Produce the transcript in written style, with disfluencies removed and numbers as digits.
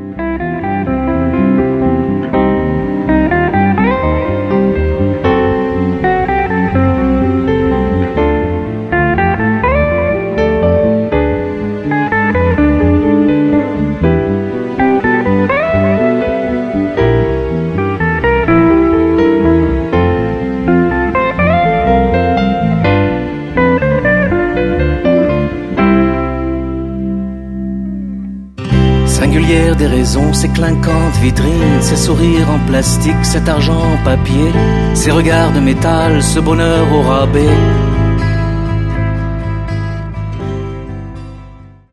Singulière des raisons, ces clinquantes vitrines, ces sourires en plastique, cet argent en papier, ces regards de métal, ce bonheur au rabais,